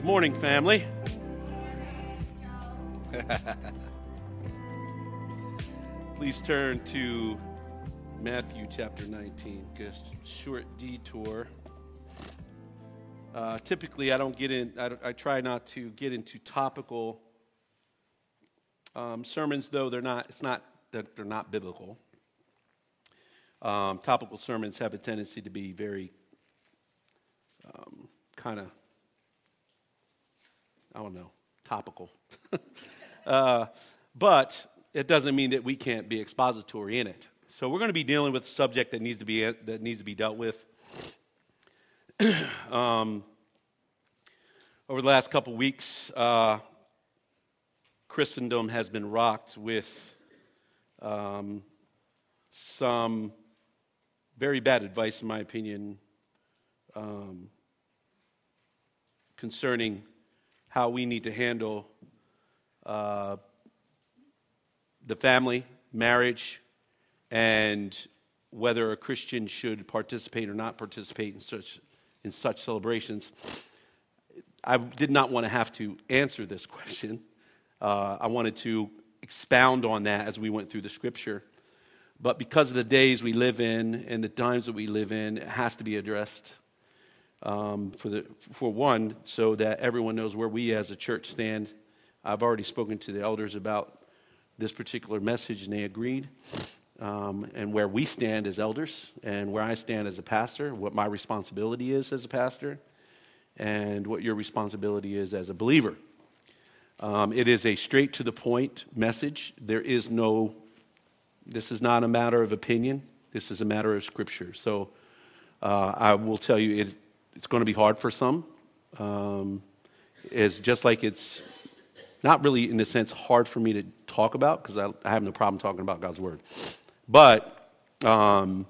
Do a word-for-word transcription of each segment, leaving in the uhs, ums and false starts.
Good morning, family. Please turn to Matthew chapter nineteen. Just a short detour. Uh, typically, I don't get in. I, I try not to get into topical um, sermons, though they're not. It's not that they're not biblical. Um, topical sermons have a tendency to be very um, kind of, I don't know, topical. uh, but it doesn't mean that we can't be expository in it. So we're going to be dealing with a subject that needs to be that needs to be dealt with. um, over the last couple weeks, uh, Christendom has been rocked with um, some very bad advice, in my opinion, um, concerning how we need to handle uh, the family, marriage, and whether a Christian should participate or not participate in such in such celebrations. I did not want to have to answer this question. Uh, I wanted to expound on that as we went through the scripture. But because of the days we live in and the times that we live in, it has to be addressed. Um, for the for one, so that everyone knows where we as a church stand. I've already spoken to the elders about this particular message, and they agreed. Um, and where we stand as elders, and where I stand as a pastor, what my responsibility is as a pastor, and what your responsibility is as a believer. Um, it is a straight to the point message. There is no. This is not a matter of opinion. This is a matter of scripture. So uh, I will tell you, it, it's going to be hard for some. Um, it's just like it's not really, in a sense, hard for me to talk about, because I, I have no problem talking about God's word. But um,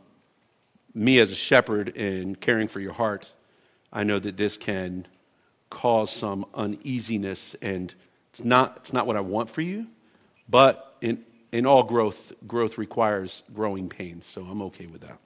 me as a shepherd and caring for your heart, I know that this can cause some uneasiness, and it's not it's not what I want for you, but in In all growth, growth requires growing pains, so I'm okay with that.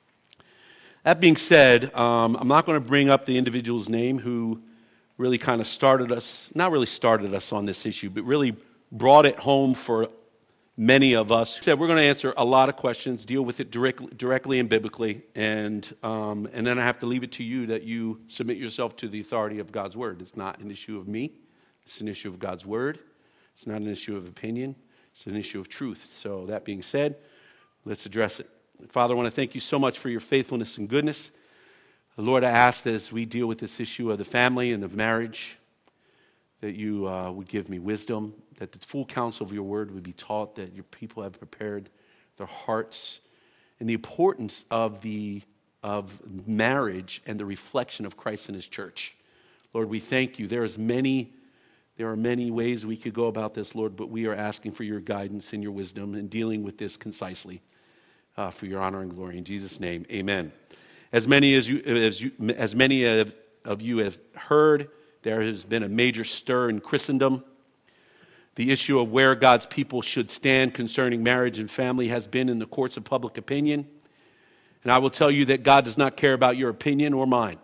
That being said, um, I'm not going to bring up the individual's name who really kind of started us, not really started us on this issue, but really brought it home for many of us. Said we're going to answer a lot of questions, deal with it direct, directly and biblically, and um, and then I have to leave it to you that you submit yourself to the authority of God's word. It's not an issue of me. It's an issue of God's word. It's not an issue of opinion. It's an issue of truth. So that being said, let's address it. Father, I want to thank you so much for your faithfulness and goodness. Lord, I ask that as we deal with this issue of the family and of marriage, that you uh, would give me wisdom, that the full counsel of your word would be taught, that your people have prepared their hearts, and the importance of the of marriage and the reflection of Christ in his church. Lord, we thank you. There is many There are many ways we could go about this, Lord, but we are asking for your guidance and your wisdom in dealing with this concisely uh, for your honor and glory. In Jesus' name, amen. As many as you, as you, as many of, of you have heard, there has been a major stir in Christendom. The issue of where God's people should stand concerning marriage and family has been in the courts of public opinion. And I will tell you that God does not care about your opinion or mine.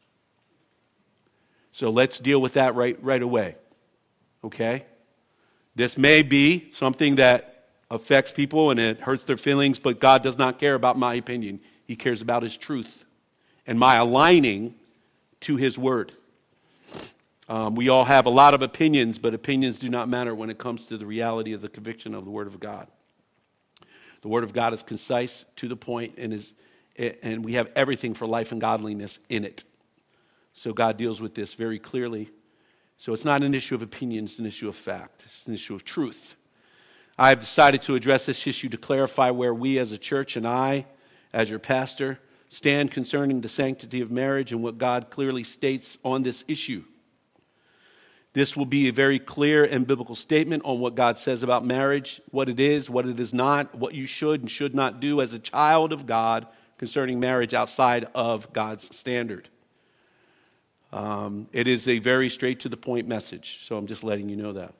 So let's deal with that right, right away. Okay? This may be something that affects people and it hurts their feelings, but God does not care about my opinion. He cares about his truth and my aligning to his word. Um, we all have a lot of opinions, but opinions do not matter when it comes to the reality of the conviction of the word of God. The word of God is concise, to the point, and is and we have everything for life and godliness in it. So God deals with this very clearly. So it's not an issue of opinion, it's an issue of fact. It's an issue of truth. I have decided to address this issue to clarify where we as a church and I, as your pastor, stand concerning the sanctity of marriage and what God clearly states on this issue. This will be a very clear and biblical statement on what God says about marriage, what it is, what it is not, what you should and should not do as a child of God concerning marriage outside of God's standard. Um, it is a very straight-to-the-point message, so I'm just letting you know that.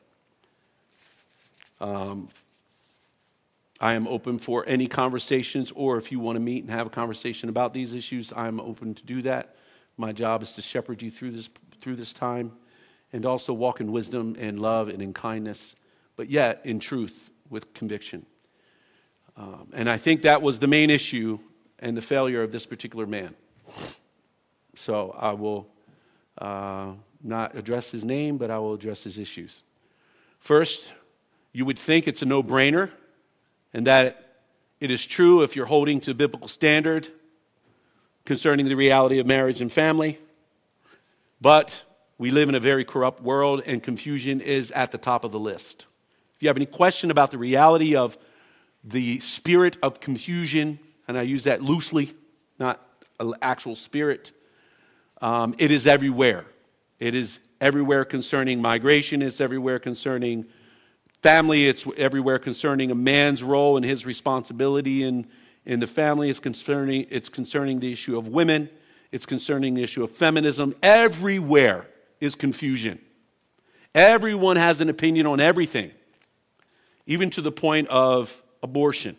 Um, I am open for any conversations, or if you want to meet and have a conversation about these issues, I'm open to do that. My job is to shepherd you through this through this time and also walk in wisdom and love and in kindness, but yet in truth with conviction. Um, and I think that was the main issue and the failure of this particular man. So I will uh, not address his name, but I will address his issues. First, you would think it's a no-brainer, and that it is true if you're holding to biblical standard concerning the reality of marriage and family. But we live in a very corrupt world, and confusion is at the top of the list. If you have any question about the reality of the spirit of confusion, and I use that loosely, not an actual spirit, um, it is everywhere. It is everywhere concerning migration. It's everywhere concerning family. It's everywhere concerning a man's role and his responsibility in, in the family. It's concerning, it's concerning the issue of women. It's concerning the issue of feminism. Everywhere is confusion. Everyone has an opinion on everything, even to the point of abortion.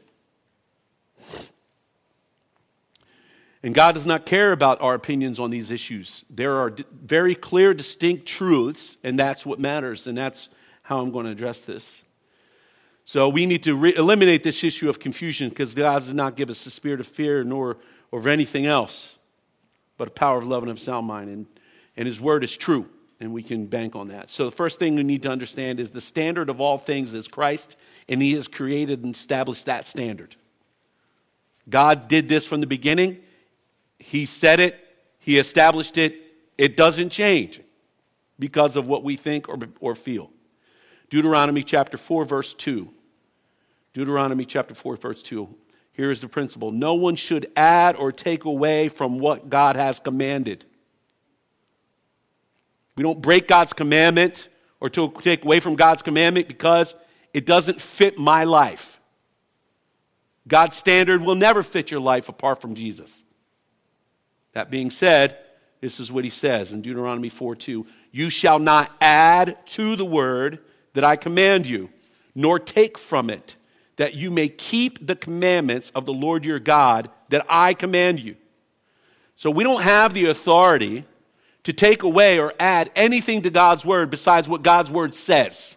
And God does not care about our opinions on these issues. There are d- very clear, distinct truths, and that's what matters, and that's how I'm going to address this. So we need to re- eliminate this issue of confusion, because God does not give us the spirit of fear nor or of anything else, but a power of love and of sound mind. And, and his word is true, and we can bank on that. So the first thing we need to understand is the standard of all things is Christ, and he has created and established that standard. God did this from the beginning. He said it. He established it. It doesn't change because of what we think or, or feel. Deuteronomy chapter four, verse two. Deuteronomy chapter four, verse two. Here is the principle. No one should add or take away from what God has commanded. We don't break God's commandment or to take away from God's commandment because it doesn't fit my life. God's standard will never fit your life apart from Jesus. That being said, this is what he says in Deuteronomy four two. You shall not add to the word that I command you, nor take from it, that you may keep the commandments of the Lord your God that I command you. So we don't have the authority to take away or add anything to God's word besides what God's word says,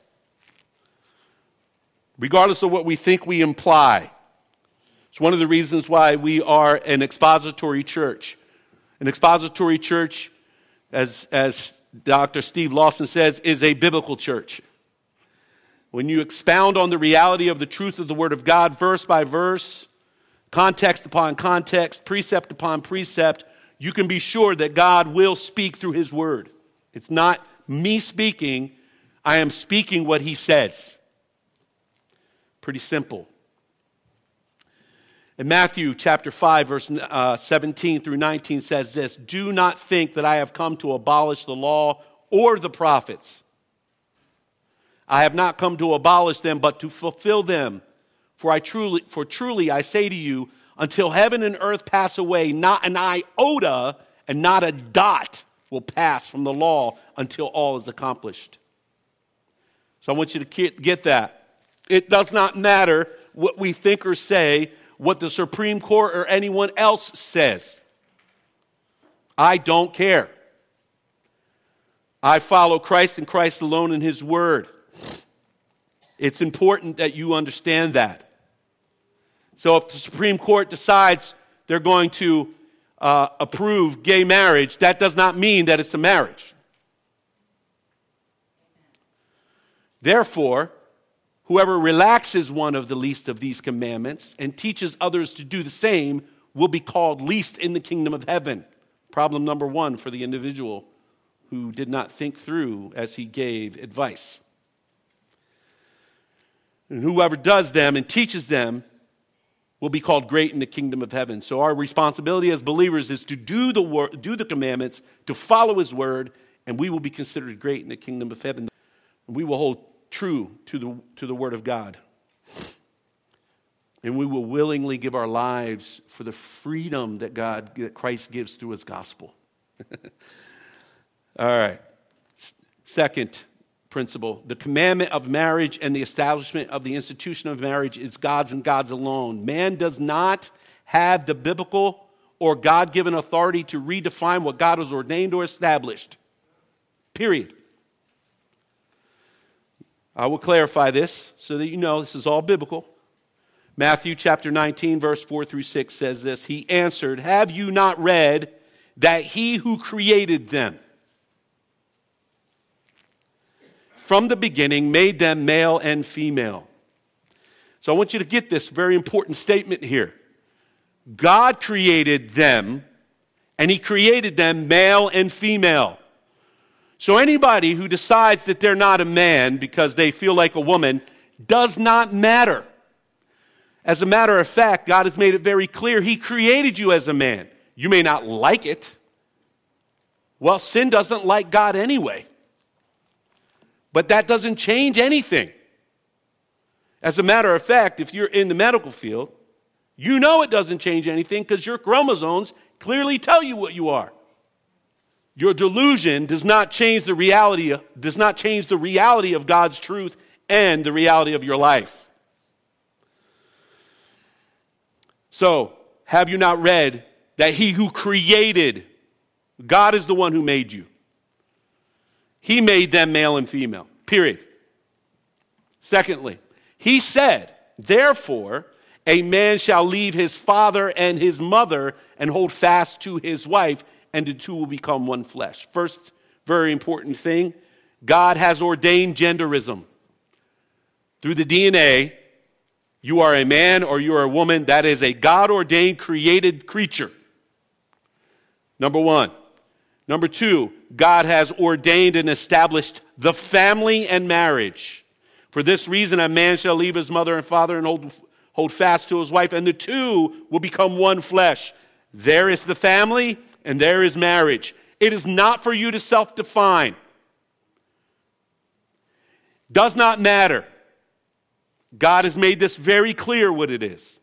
regardless of what we think we imply. It's one of the reasons why we are an expository church. An expository church, as, as Doctor Steve Lawson says, is a biblical church. When you expound on the reality of the truth of the Word of God, verse by verse, context upon context, precept upon precept, you can be sure that God will speak through his Word. It's not me speaking. I am speaking what he says. Pretty simple. In Matthew chapter five, verse uh, seventeen through nineteen says this, do not think that I have come to abolish the law or the prophets. I have not come to abolish them, but to fulfill them. For I truly, for truly I say to you, until heaven and earth pass away, not an iota and not a dot will pass from the law until all is accomplished. So I want you to get that. It does not matter what we think or say, what the Supreme Court or anyone else says. I don't care. I follow Christ and Christ alone in his word. It's important that you understand that. So if the Supreme Court decides they're going to uh, approve gay marriage, that does not mean that it's a marriage. Therefore, whoever relaxes one of the least of these commandments and teaches others to do the same will be called least in the kingdom of heaven. Problem number one for the individual who did not think through as he gave advice. And whoever does them and teaches them will be called great in the kingdom of heaven. So our responsibility as believers is to do the wor- do the commandments, to follow his word, and we will be considered great in the kingdom of heaven. And we will hold true to the to the word of God. And we will willingly give our lives for the freedom that God, that Christ gives through his gospel. All right. S- second principle, the commandment of marriage and the establishment of the institution of marriage is God's and God's alone. Man does not have the biblical or God-given authority to redefine what God has ordained or established. Period. I will clarify this so that you know this is all biblical. Matthew chapter nineteen, verse four through six says this. He answered, have you not read that he who created them from the beginning made them male and female? So I want you to get this very important statement here. God created them, and he created them male and female. So anybody who decides that they're not a man because they feel like a woman does not matter. As a matter of fact, God has made it very clear he created you as a man. You may not like it. Well, sin doesn't like God anyway. But that doesn't change anything. As a matter of fact, if you're in the medical field, you know it doesn't change anything because your chromosomes clearly tell you what you are. Your delusion does not change the reality, does not change the reality of God's truth and the reality of your life. So, have you not read that he who created, God is the one who made you. He made them male and female, period. Secondly, he said, therefore, a man shall leave his father and his mother and hold fast to his wife, and the two will become one flesh. First very important thing, God has ordained genderism. Through the D N A, you are a man or you are a woman. That is a God-ordained created creature. Number one. Number two, God has ordained and established the family and marriage. For this reason, a man shall leave his mother and father and hold, hold fast to his wife, and the two will become one flesh. There is the family, and there is marriage. It is not for you to self-define. Does not matter. God has made this very clear what it is.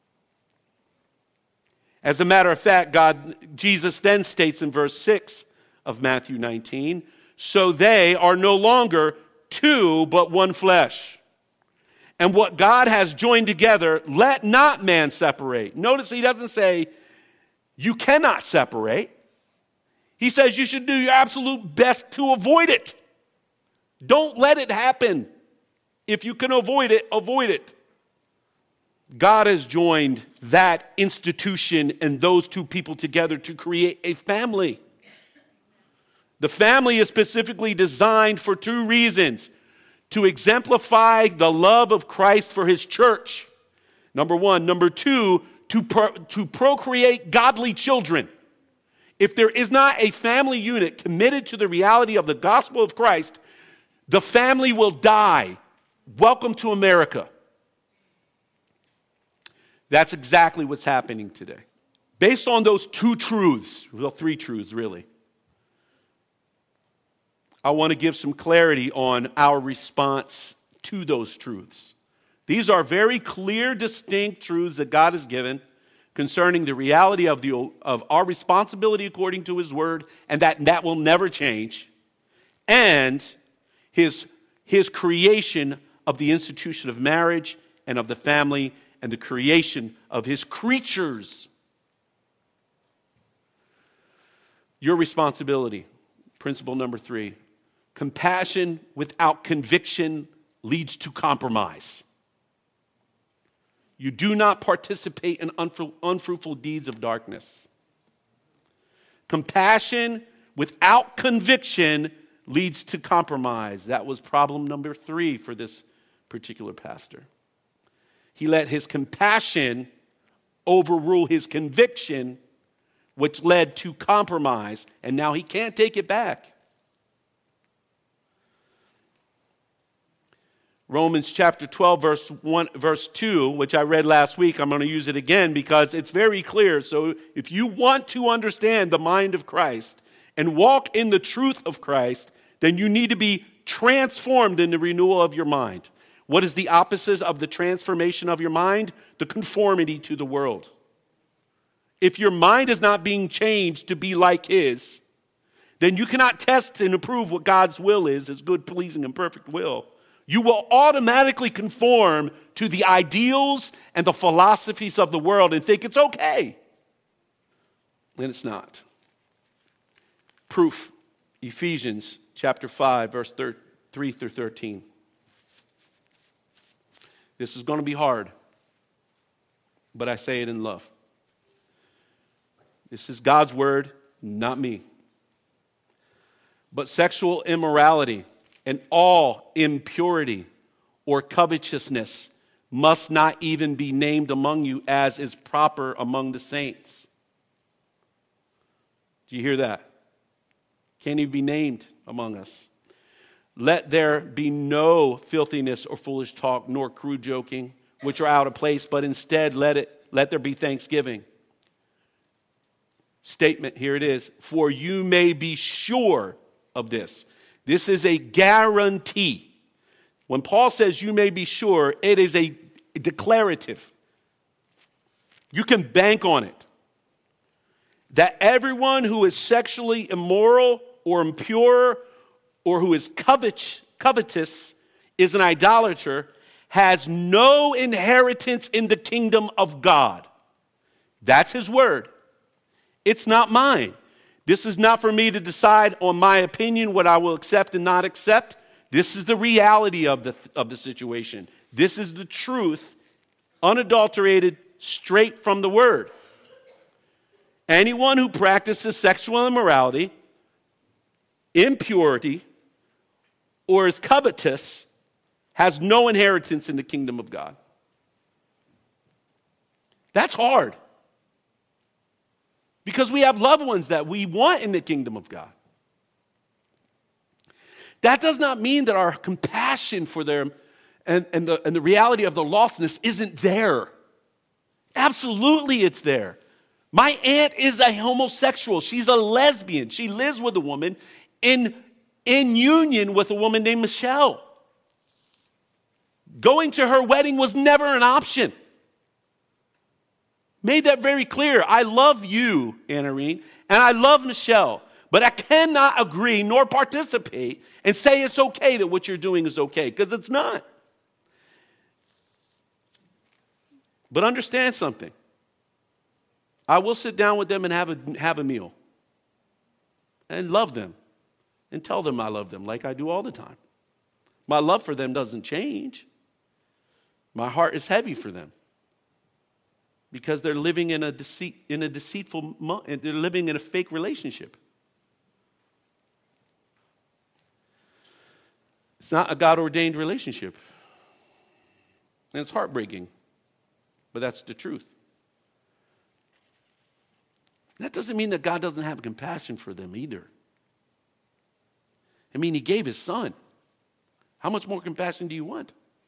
As a matter of fact, God, Jesus then states in verse six of Matthew nineteen, so they are no longer two, but one flesh. And what God has joined together, let not man separate. Notice he doesn't say, you cannot separate. He says you should do your absolute best to avoid it. Don't let it happen. If you can avoid it, avoid it. God has joined that institution and those two people together to create a family. The family is specifically designed for two reasons. To exemplify the love of Christ for his church. Number one. Number two, to, pro- to procreate godly children. If there is not a family unit committed to the reality of the gospel of Christ, the family will die. Welcome to America. That's exactly what's happening today. Based on those two truths, well, three truths really, I want to give some clarity on our response to those truths. These are very clear, distinct truths that God has given concerning the reality of, the, of our responsibility according to his word, and that, that will never change, and his, his creation of the institution of marriage and of the family and the creation of his creatures. Your responsibility, principle number three, compassion without conviction leads to compromise. You do not participate in unfruitful deeds of darkness. Compassion without conviction leads to compromise. That was problem number three for this particular pastor. He let his compassion overrule his conviction, which led to compromise, and now he can't take it back. Romans chapter twelve, verse one, verse two, which I read last week, I'm going to use it again because it's very clear. So if you want to understand the mind of Christ and walk in the truth of Christ, then you need to be transformed in the renewal of your mind. What is the opposite of the transformation of your mind? The conformity to the world. If your mind is not being changed to be like his, then you cannot test and approve what God's will is, his good, pleasing, and perfect will. You will automatically conform to the ideals and the philosophies of the world and think it's okay. And it's not. Proof, Ephesians chapter five, verse three through thirteen. This is going to be hard, but I say it in love. This is God's word, not me. But sexual immorality and all impurity or covetousness must not even be named among you, as is proper among the saints. Do you hear that? Can't even be named among us. Let there be no filthiness or foolish talk, nor crude joking, which are out of place, but instead let it let there be thanksgiving. Statement, here it is. For you may be sure of this. This is a guarantee. When Paul says you may be sure, it is a declarative. You can bank on it. That everyone who is sexually immoral or impure or who is covet, covetous is an idolater, has no inheritance in the kingdom of God. That's his word. It's not mine. This is not for me to decide on my opinion what I will accept and not accept. This is the reality of the, of the situation. This is the truth, unadulterated, straight from the word. Anyone who practices sexual immorality, impurity, or is covetous has no inheritance in the kingdom of God. That's hard. Because we have loved ones that we want in the kingdom of God. That does not mean that our compassion for them and, and, the, and the reality of the lostness isn't there. Absolutely it's there. My aunt is a homosexual. She's a lesbian. She lives with a woman in, in union with a woman named Michelle. Going to her wedding was never an option. Made that very clear. I love you, Anarine, and I love Michelle, but I cannot agree nor participate and say it's okay that what you're doing is okay, because it's not. But understand something. I will sit down with them and have a, have a meal and love them and tell them I love them like I do all the time. My love for them doesn't change. My heart is heavy for them. Because they're living in a deceit, in a deceitful, they're living in a fake relationship. It's not a God-ordained relationship. And it's heartbreaking. But that's the truth. That doesn't mean that God doesn't have compassion for them either. I mean, he gave his son. How much more compassion do you want?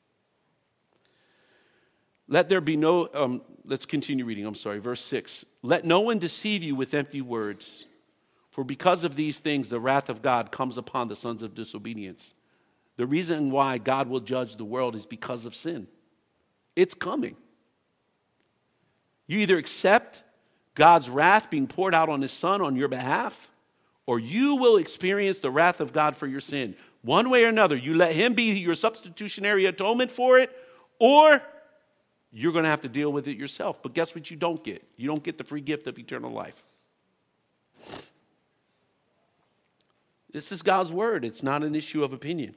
Let there be no, um, let's continue reading, I'm sorry, verse six. Let no one deceive you with empty words, for because of these things the wrath of God comes upon the sons of disobedience. The reason why God will judge the world is because of sin. It's coming. You either accept God's wrath being poured out on his son on your behalf, or you will experience the wrath of God for your sin. One way or another, you let him be your substitutionary atonement for it, or you're going to have to deal with it yourself. But guess what you don't get? You don't get the free gift of eternal life. This is God's word. It's not an issue of opinion.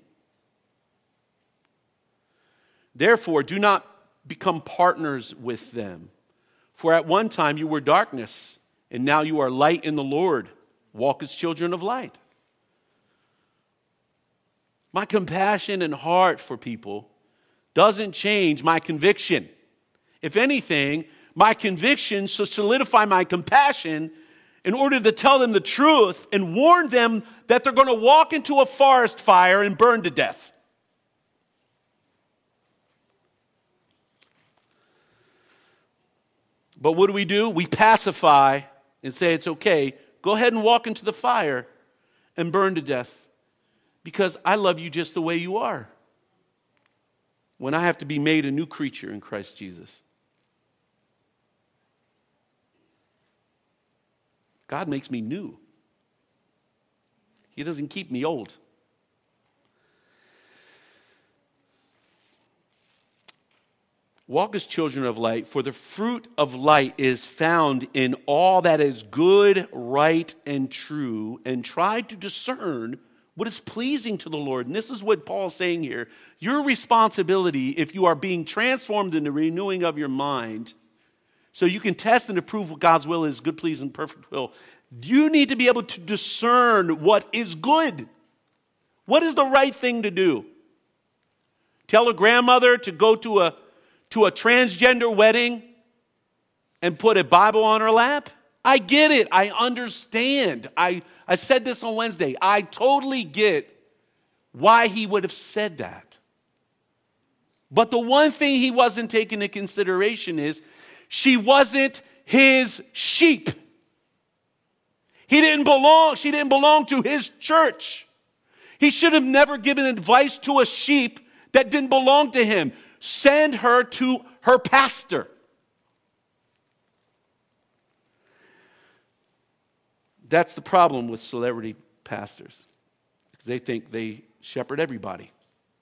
Therefore, do not become partners with them. For at one time you were darkness, and now you are light in the Lord. Walk as children of light. My compassion and heart for people doesn't change my conviction. If anything, my conviction should solidify my compassion in order to tell them the truth and warn them that they're going to walk into a forest fire and burn to death. But what do we do? We pacify and say it's okay. Go ahead and walk into the fire and burn to death because I love you just the way you are. When I have to be made a new creature in Christ Jesus. God makes me new. He doesn't keep me old. Walk as children of light, for the fruit of light is found in all that is good, right, and true, and try to discern what is pleasing to the Lord. And this is what Paul's saying here. Your responsibility, if you are being transformed in the renewing of your mind, so you can test and approve what God's will is, good, pleasing, perfect will, you need to be able to discern what is good. What is the right thing to do? Tell a grandmother to go to a, to a transgender wedding and put a Bible on her lap? I get it. I understand. I, I said this on Wednesday. I totally get why he would have said that. But the one thing he wasn't taking into consideration is she wasn't his sheep. He didn't belong, she didn't belong to his church. He should have never given advice to a sheep that didn't belong to him. Send her to her pastor. That's the problem with celebrity pastors, because they think they shepherd everybody.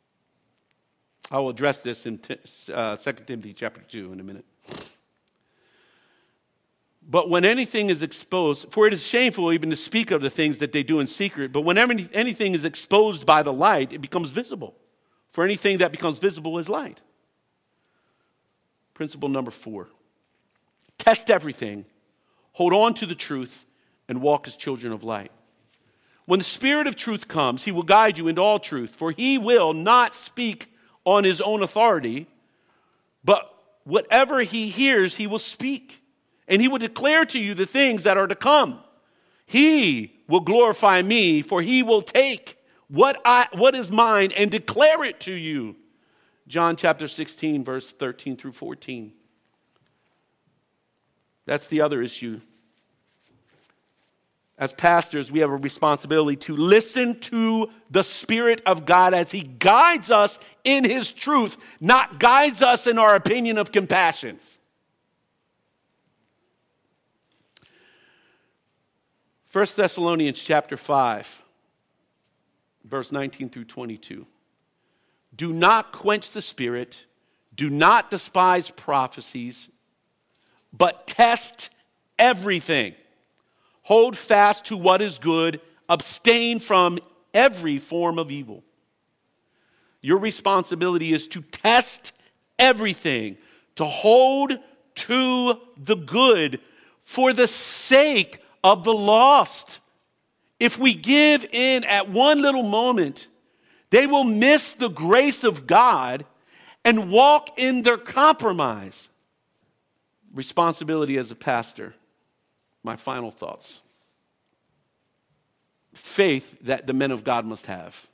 I will address this in uh, Second Timothy chapter two in a minute. But when anything is exposed, for it is shameful even to speak of the things that they do in secret, but when anything is exposed by the light, it becomes visible. For anything that becomes visible is light. Principle number four. Test everything. Hold on to the truth and walk as children of light. When the Spirit of truth comes, he will guide you into all truth, for he will not speak on his own authority, but whatever he hears, he will speak. And he will declare to you the things that are to come. He will glorify me, for he will take what I what is mine and declare it to you. John chapter sixteen, verse thirteen through fourteen. That's the other issue. As pastors, we have a responsibility to listen to the Spirit of God as he guides us in his truth, not guides us in our opinion of compassions. First Thessalonians chapter five, verse nineteen through twenty-two. Do not quench the spirit, do not despise prophecies, but test everything. Hold fast to what is good, abstain from every form of evil. Your responsibility is to test everything, to hold to the good for the sake of the lost. If we give in at one little moment, they will miss the grace of God and walk in their compromise. Responsibility as a pastor. My final thoughts. Faith that the men of God must have.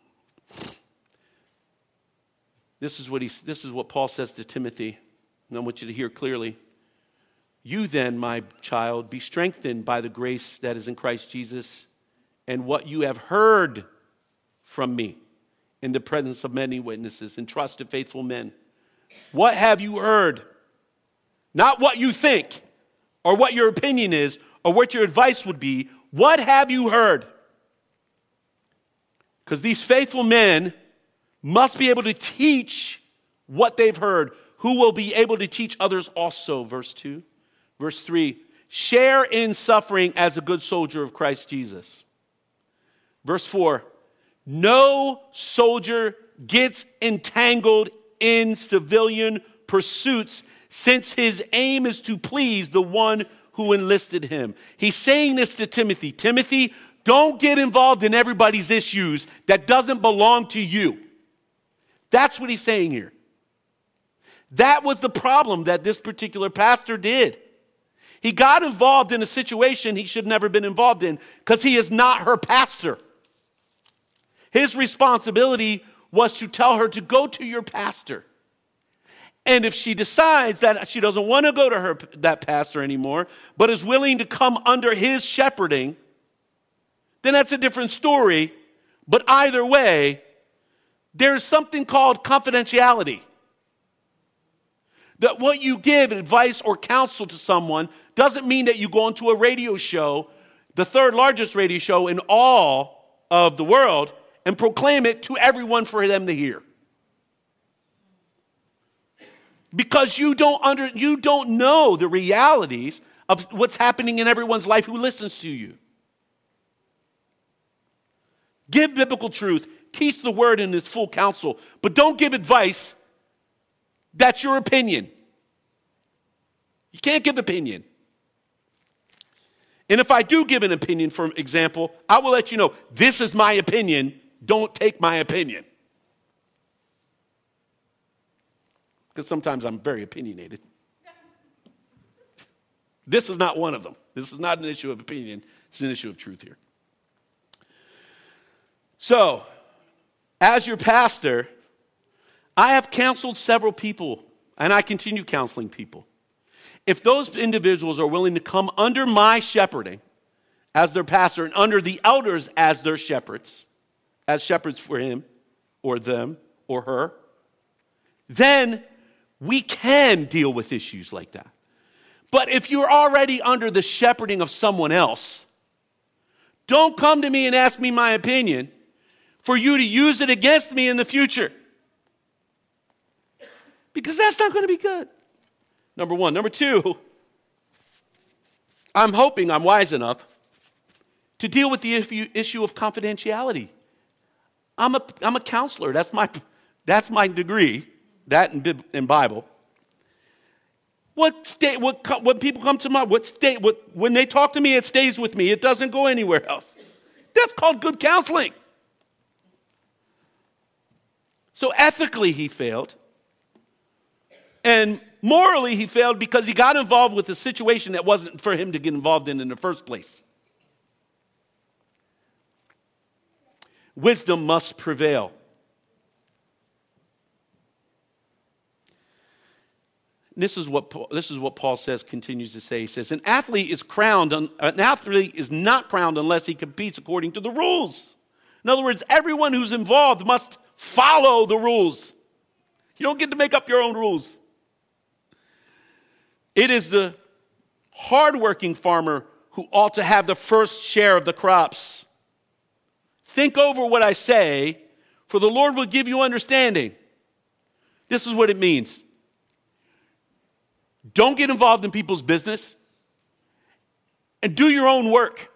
This is what he, this is what Paul says to Timothy, and I want you to hear clearly. You then, my child, be strengthened by the grace that is in Christ Jesus, and what you have heard from me in the presence of many witnesses and trusted faithful men. What have you heard? Not what you think, or what your opinion is, or what your advice would be. What have you heard? Because these faithful men must be able to teach what they've heard, who will be able to teach others also. Verse two. Verse three. Share in suffering as a good soldier of Christ Jesus. Verse four. No soldier gets entangled in civilian pursuits, since his aim is to please the one who enlisted him. He's saying this to Timothy. Timothy, don't get involved in everybody's issues that doesn't belong to you. That's what he's saying here. That was the problem that this particular pastor did. He got involved in a situation he should never been involved in because he is not her pastor. His responsibility was to tell her to go to your pastor. And if she decides that she doesn't want to go to her that pastor anymore, but is willing to come under his shepherding, then that's a different story. But either way, there's something called confidentiality. That what you give advice or counsel to someone doesn't mean that you go into a radio show, the third largest radio show in all of the world, and proclaim it to everyone for them to hear. Because you don't under you don't know the realities of what's happening in everyone's life who listens to you. Give biblical truth. Teach the word in its full counsel. But don't give advice that's your opinion. You can't give opinion. And if I do give an opinion, for example, I will let you know, this is my opinion. Don't take my opinion. Because sometimes I'm very opinionated. This is not one of them. This is not an issue of opinion. It's an issue of truth here. So, as your pastor, I have counseled several people, and I continue counseling people. If those individuals are willing to come under my shepherding as their pastor and under the elders as their shepherds, as shepherds for him or them or her, then we can deal with issues like that. But if you're already under the shepherding of someone else, don't come to me and ask me my opinion for you to use it against me in the future. Because that's not going to be good. Number one. Number two, I'm hoping I'm wise enough to deal with the issue of confidentiality. I'm a, I'm a counselor. That's my, that's my degree, that in, in Bible. What state, what, when people come to my, what state, what, when they talk to me, it stays with me. It doesn't go anywhere else. That's called good counseling. So ethically, he failed. And morally, he failed because he got involved with a situation that wasn't for him to get involved in in the first place. Wisdom must prevail. This is what Paul, this is what Paul says, continues to say. He says, an athlete is crowned, an athlete is not crowned unless he competes according to the rules. In other words, everyone who's involved must follow the rules. You don't get to make up your own rules. It is the hardworking farmer who ought to have the first share of the crops. Think over what I say, for the Lord will give you understanding. This is what it means. Don't get involved in people's business and do your own work.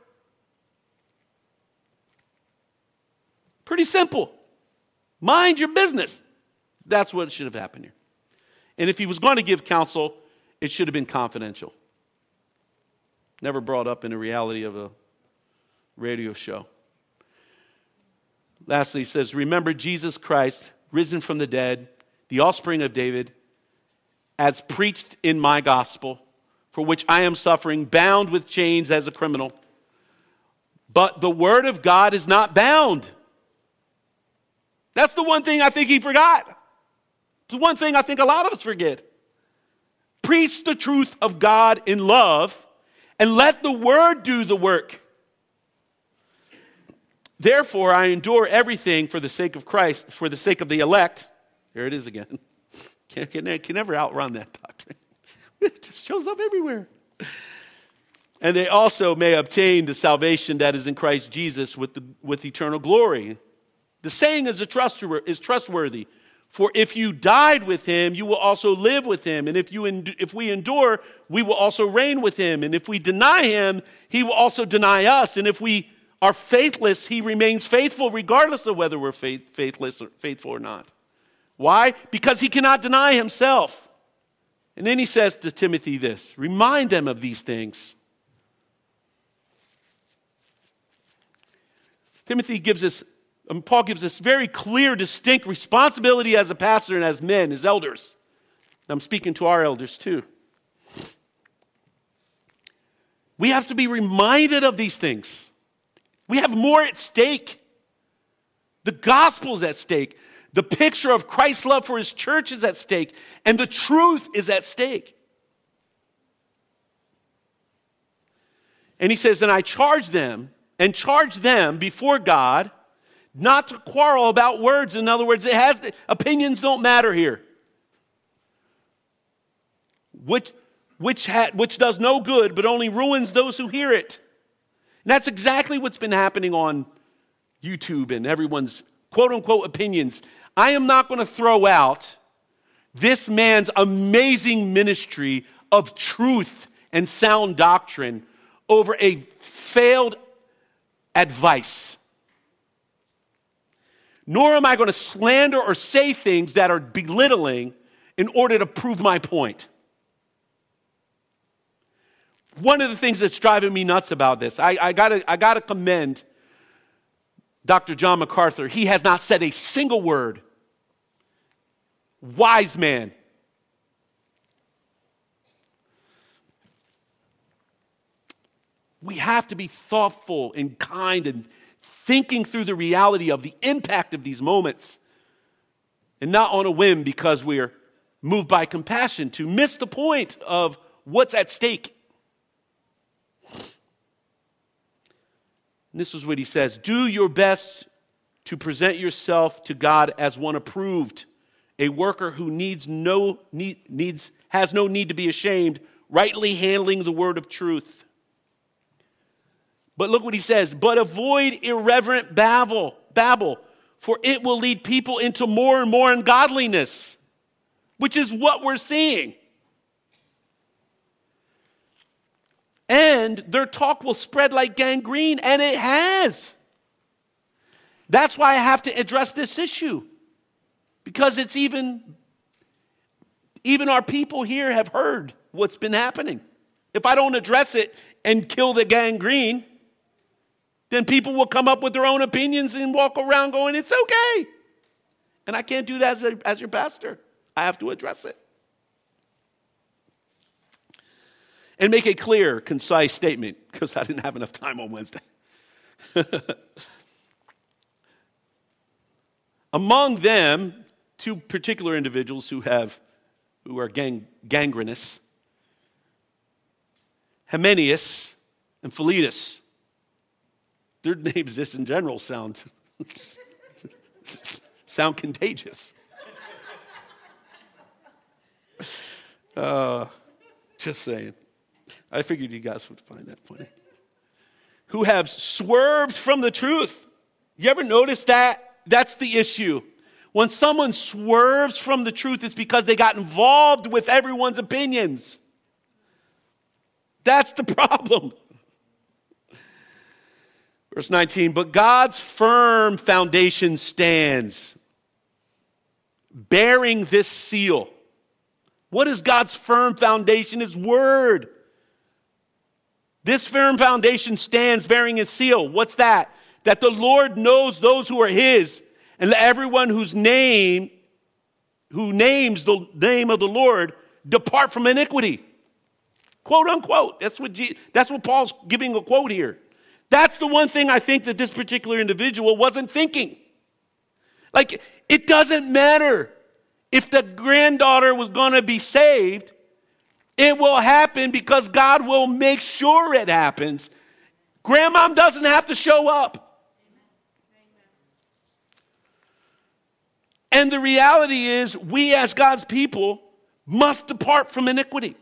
Pretty simple. Mind your business. That's what should have happened here. And if he was going to give counsel, it should have been confidential. Never brought up in the reality of a radio show. Lastly, he says, remember Jesus Christ, risen from the dead, the offspring of David, as preached in my gospel, for which I am suffering, bound with chains as a criminal. But the word of God is not bound. That's the one thing I think he forgot. It's the one thing I think a lot of us forget. Preach the truth of God in love, and let the word do the work. Therefore, I endure everything for the sake of Christ, for the sake of the elect. Here it is again. Can, can, can never outrun that doctrine. It just shows up everywhere. And they also may obtain the salvation that is in Christ Jesus with, the, with eternal glory. The saying is, a trustworthy, is trustworthy. For if you died with him, you will also live with him. And if, you if we endure, we will also reign with him. And if we deny him, he will also deny us. And if we are faithless, he remains faithful regardless of whether we're faith, faithless or faithful or not. Why? Because he cannot deny himself. And then he says to Timothy this, remind them of these things. Timothy gives us, um, Paul gives us very clear, distinct responsibility as a pastor and as men, as elders. I'm speaking to our elders too. We have to be reminded of these things. We have more at stake. The gospel is at stake. The picture of Christ's love for his church is at stake. And the truth is at stake. And he says, and I charge them, and charge them before God, not to quarrel about words. In other words, it has opinions don't matter here. Which, which, ha, which does no good, but only ruins those who hear it. And that's exactly what's been happening on YouTube and everyone's quote-unquote opinions. I am not going to throw out this man's amazing ministry of truth and sound doctrine over a failed advice. nor am I going to slander or say things that are belittling in order to prove my point. One of the things that's driving me nuts about this, I, I gotta, I gotta commend Doctor John MacArthur. He has not said a single word. Wise man. We have to be thoughtful and kind and thinking through the reality of the impact of these moments, and not on a whim because we're moved by compassion to miss the point of what's at stake. And this is what he says: do your best to present yourself to God as one approved, a worker who needs no need, needs has no need to be ashamed, rightly handling the word of truth. But look what he says: but avoid irreverent babble, babble, for it will lead people into more and more ungodliness, which is what we're seeing. And their talk will spread like gangrene, and it has. That's why I have to address this issue, because it's even, even our people here have heard what's been happening. If I don't address it and kill the gangrene, then people will come up with their own opinions and walk around going, it's okay. And I can't do that as, a, as your pastor. I have to address it. And make a clear, concise statement, because I didn't have enough time on Wednesday. Among them, two particular individuals who have, who are gang, gangrenous, Hymenaeus and Philetus. Their names just in general sound, sound contagious. Uh, just saying. I figured you guys would find that funny. Who have swerved from the truth. You ever notice that? That's the issue. When someone swerves from the truth, it's because they got involved with everyone's opinions. That's the problem. Verse nineteen, but God's firm foundation stands, bearing this seal. What is God's firm foundation? His word. This firm foundation stands bearing his seal. What's that? That the Lord knows those who are his, and that everyone whose name, who names the name of the Lord, depart from iniquity. Quote unquote. That's what, G, that's what Paul's giving a quote here. That's the one thing I think that this particular individual wasn't thinking. Like, it doesn't matter if the granddaughter was going to be saved. It will happen because God will make sure it happens. Grandmom doesn't have to show up. And the reality is, we as God's people must depart from iniquity.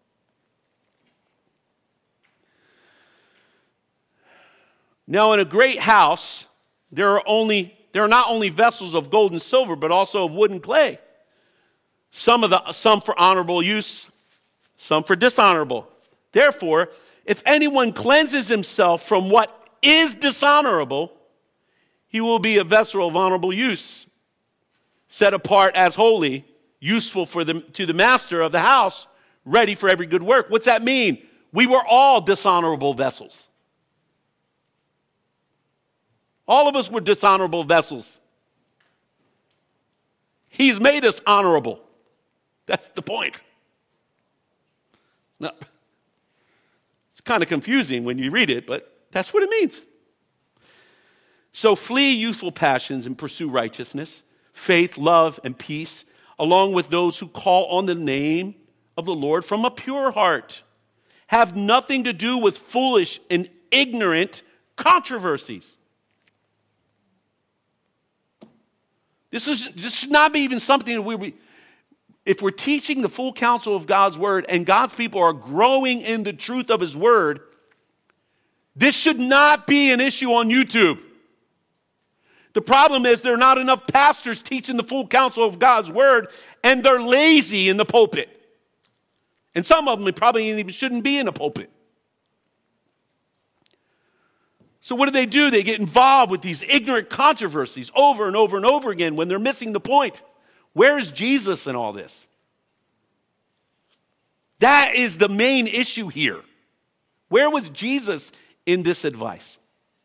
Now, in a great house, there are only there are not only vessels of gold and silver, but also of wood and clay. Some of the some for honorable use, some for dishonorable. Therefore, if anyone cleanses himself from what is dishonorable, he will be a vessel of honorable use, set apart as holy, useful for the, to the master of the house, ready for every good work. What's that mean? We were all dishonorable vessels. All of us were dishonorable vessels. He's made us honorable. That's the point. Now, it's kind of confusing when you read it, but that's what it means. So flee youthful passions and pursue righteousness, faith, love, and peace, along with those who call on the name of the Lord from a pure heart. Have nothing to do with foolish and ignorant controversies. This, is, this should not be even something that we, if we're teaching the full counsel of God's word and God's people are growing in the truth of his word, this should not be an issue on YouTube. The problem is there are not enough pastors teaching the full counsel of God's word, and they're lazy in the pulpit. And some of them probably even shouldn't be in the pulpit. So what do they do? They get involved with these ignorant controversies over and over and over again when they're missing the point. Where is Jesus in all this? That is the main issue here. Where was Jesus in this advice?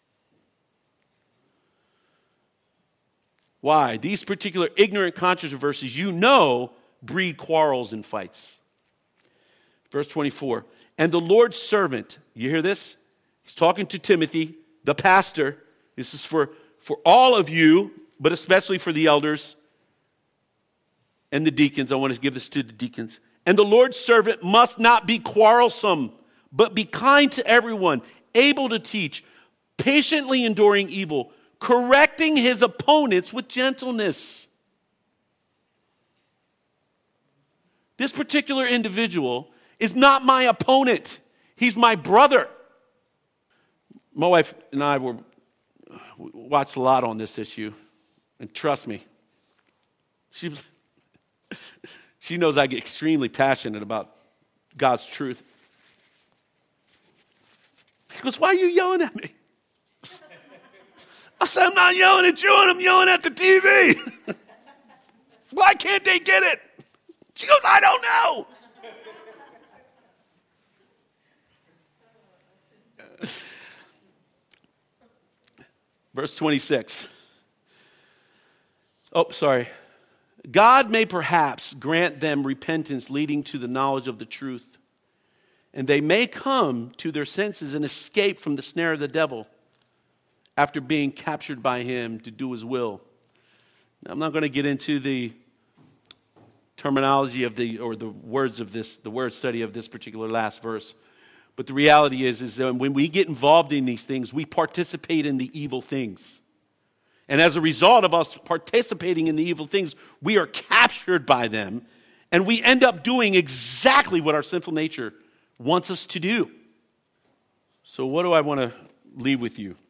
Why? These particular ignorant controversies, you know, breed quarrels and fights. Verse twenty-four, and the Lord's servant, you hear this? He's talking to Timothy, the pastor. This is for, for all of you, but especially for the elders and the deacons. I want to give this to the deacons. And the Lord's servant must not be quarrelsome, but be kind to everyone, able to teach, patiently enduring evil, correcting his opponents with gentleness. This particular individual is not my opponent. He's my brother. My wife and I were watched a lot on this issue, and trust me, she she knows I get extremely passionate about God's truth. She goes, "Why are you yelling at me?" I said, "I'm not yelling at you, and I'm yelling at the T V. Why can't they get it?" She goes, "I don't know." Verse twenty-six. Oh, sorry. God may perhaps grant them repentance leading to the knowledge of the truth, and they may come to their senses and escape from the snare of the devil after being captured by him to do his will. Now, I'm not going to get into the terminology of the, or the words of this, the word study of this particular last verse. But the reality is, is that when we get involved in these things, we participate in the evil things. And as a result of us participating in the evil things, we are captured by them, and we end up doing exactly what our sinful nature wants us to do. So what do I want to leave with you?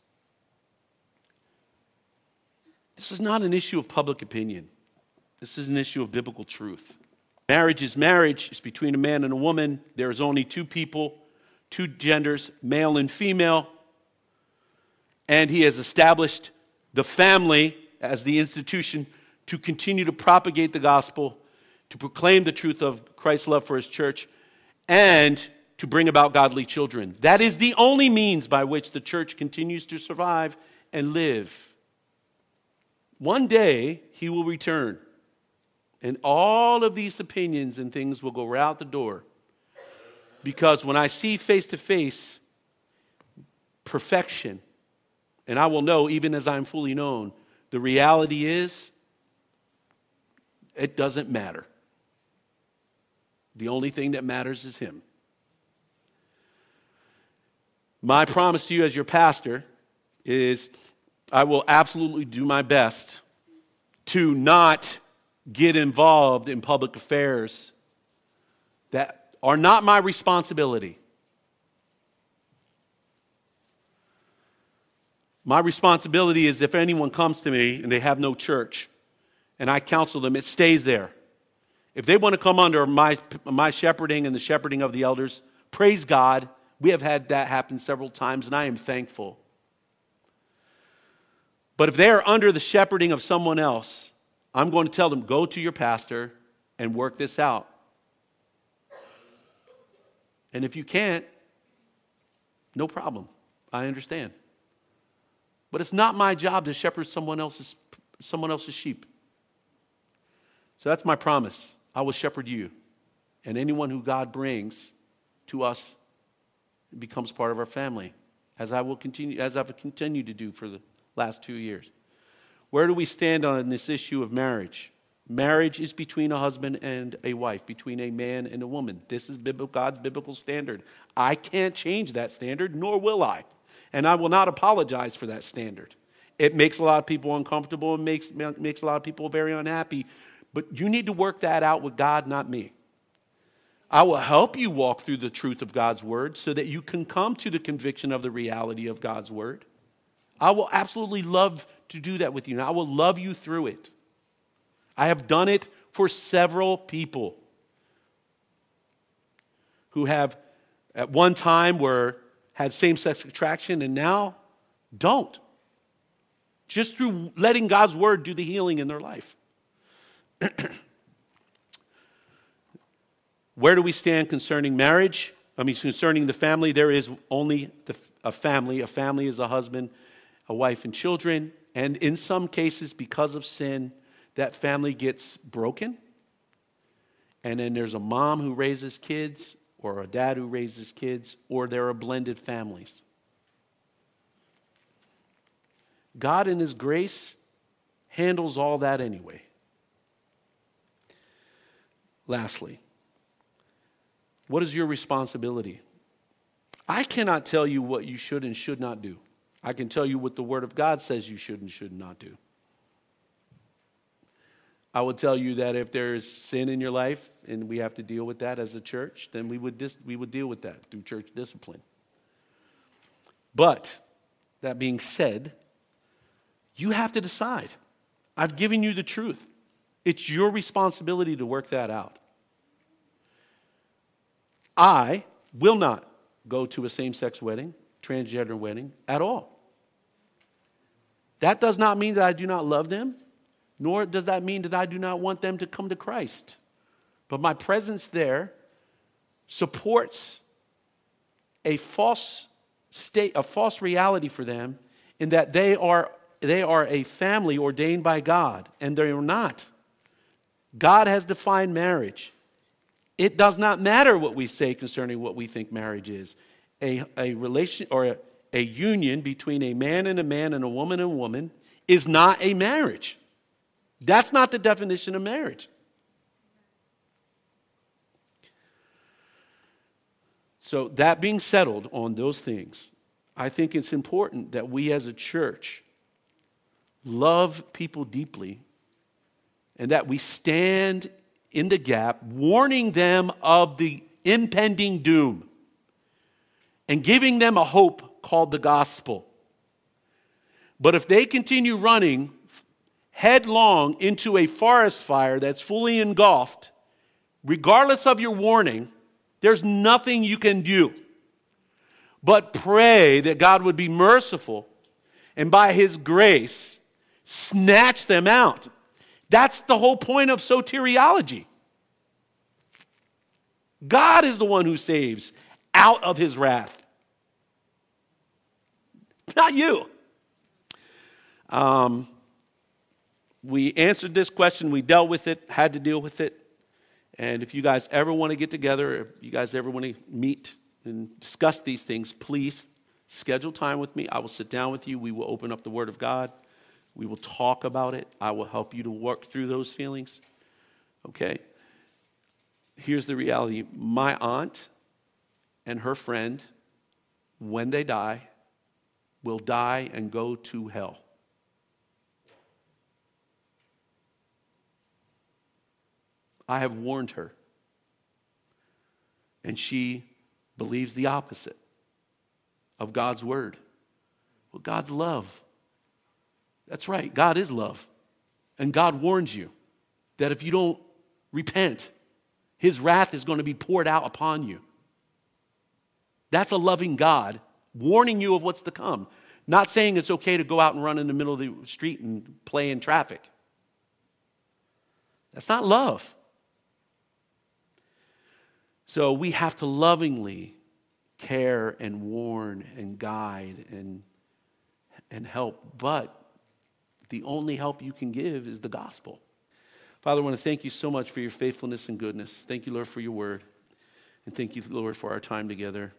This is not an issue of public opinion. This is an issue of biblical truth. Marriage is marriage. It's between a man and a woman. There is only two people, two genders, male and female. And he has established the family as the institution to continue to propagate the gospel, to proclaim the truth of Christ's love for his church, and to bring about godly children. That is the only means by which the church continues to survive and live. One day, he will return, and all of these opinions and things will go right out the door. Because when I see face to face perfection, and I will know even as I'm fully known, the reality is, it doesn't matter. The only thing that matters is him. My promise to you as your pastor is I will absolutely do my best to not get involved in public affairs that are not my responsibility. My responsibility is if anyone comes to me and they have no church and I counsel them, it stays there. If they want to come under my, my shepherding and the shepherding of the elders, praise God. We have had that happen several times, and I am thankful. But if they are under the shepherding of someone else, I'm going to tell them, go to your pastor and work this out. And if you can't, no problem. I understand. But it's not my job to shepherd someone else's, someone else's sheep. So that's my promise. I will shepherd you. And anyone who God brings to us becomes part of our family, as I will continue, as I've continued to do for the last two years. Where do we stand on this issue of marriage? Marriage is between a husband and a wife, between a man and a woman. This is God's biblical standard. I can't change that standard, nor will I. And I will not apologize for that standard. It makes a lot of people uncomfortable and makes, makes a lot of people very unhappy. But you need to work that out with God, not me. I will help you walk through the truth of God's word so that you can come to the conviction of the reality of God's word. I will absolutely love to do that with you, and I will love you through it. I have done it for several people who have at one time were had same-sex attraction, and now Don't. Just through letting God's word do the healing in their life. Where do we stand concerning marriage? I mean, concerning the family, there is only the, a family. A family is a husband, a wife, and children. And in some cases, because of sin, that family gets broken. And then there's a mom who raises kids, or a dad who raises kids, or there are blended families. God in his grace handles all that anyway. Lastly, what is your responsibility? I cannot tell you what you should and should not do. I can tell you what the Word of God says you should and should not do. I would tell you that if there is sin in your life and we have to deal with that as a church, then we would dis- we would deal with that through church discipline. But, that being said, you have to decide. I've given you the truth. It's your responsibility to work that out. I will not go to a same-sex wedding, transgender wedding, at all. That does not mean that I do not love them, nor does that mean that I do not want them to come to Christ. But my presence there supports a false state, a false reality for them, in that they are they are a family ordained by God, and they are not. God has defined marriage. It does not matter what we say concerning what we think marriage is. A, a relation or a, a union between a man and a man and a woman and a woman is not a marriage. That's not the definition of marriage. So that being settled on those things, I think it's important that we as a church love people deeply, and that we stand in the gap, warning them of the impending doom and giving them a hope called the gospel. But if they continue running headlong into a forest fire that's fully engulfed, regardless of your warning, there's nothing you can do but pray that God would be merciful and by his grace snatch them out. That's the whole point of soteriology. God is the one who saves out of his wrath. Not you. Um, we answered this question. We dealt with it, had to deal with it. And if you guys ever want to get together, if you guys ever want to meet and discuss these things, please schedule time with me. I will sit down with you. We will open up the Word of God. We will talk about it. I will help you to work through those feelings. Okay? Here's the reality. My aunt and her friend, when they die, will die and go to hell. I have warned her. And she believes the opposite of God's word. Well, God's love. That's right, God is love. And God warns you that if you don't repent, his wrath is going to be poured out upon you. That's a loving God warning you of what's to come. Not saying it's okay to go out and run in the middle of the street and play in traffic. That's not love. So we have to lovingly care and warn and guide and, and help. But the only help you can give is the gospel. Father, I want to thank you so much for your faithfulness and goodness. Thank you, Lord, for your word. And thank you, Lord, for our time together.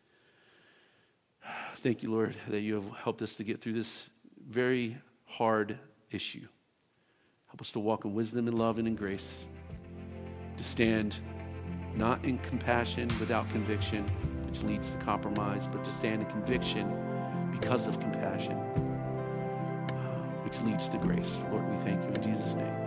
Thank you, Lord, that you have helped us to get through this very hard issue. Help us to walk in wisdom and love and in grace. To stand not in compassion without conviction, which leads to compromise, but to stand in conviction because of compassion, which leads to grace. Lord, we thank you in Jesus' name.